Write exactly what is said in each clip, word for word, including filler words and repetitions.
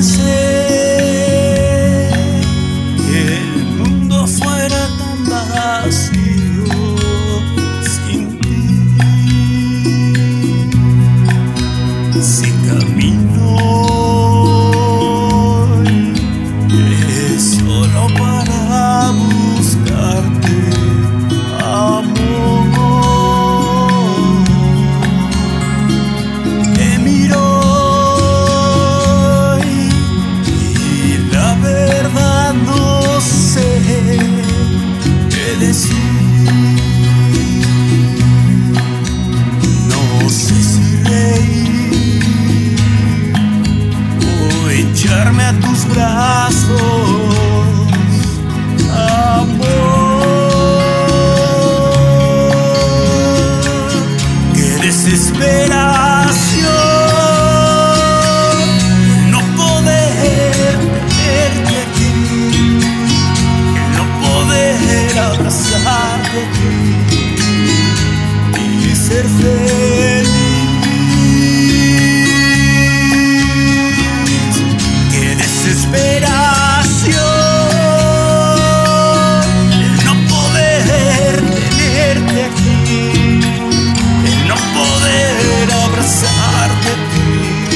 pensé que el mundo fuera tan vacío sin ti. Si camino hoy es solo para buscarte, amor. Te miro hoy y la verdad no sé qué decir. No sé si reír o echarme a tus brazos, amor. Qué desesperación no poder tenerte aquí, no poder abrazarte y ser feliz. Qué desesperación no poder tenerte aquí, no poder abrazarte a ti,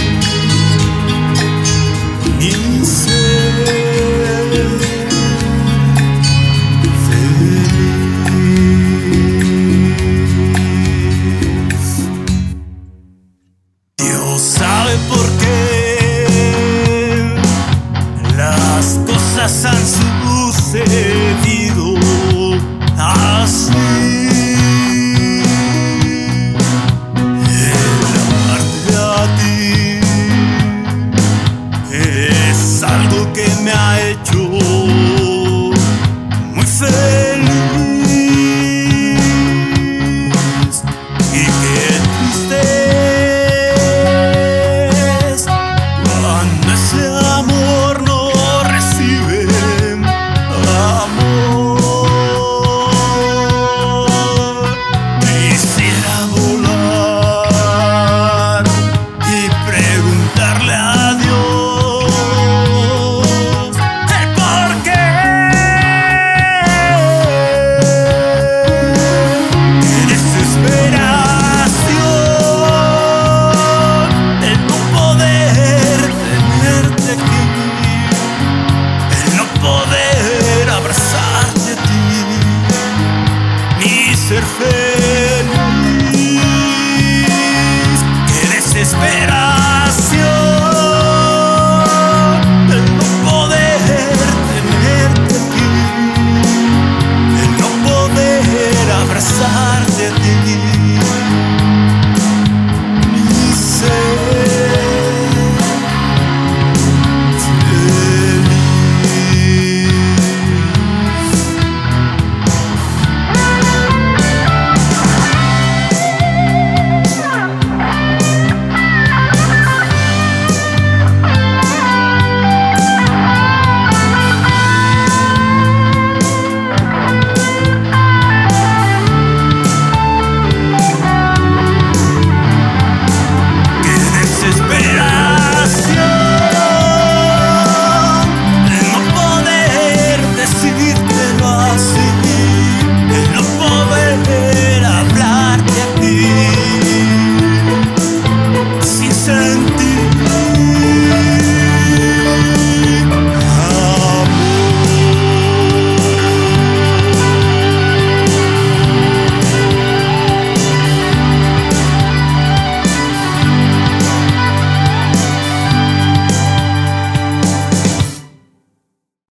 ni ser feliz. Dios sabe por qué las cosas han sucedido así. El amarte a ti es algo que me ha hecho muy feliz. Y qué triste es cuando ese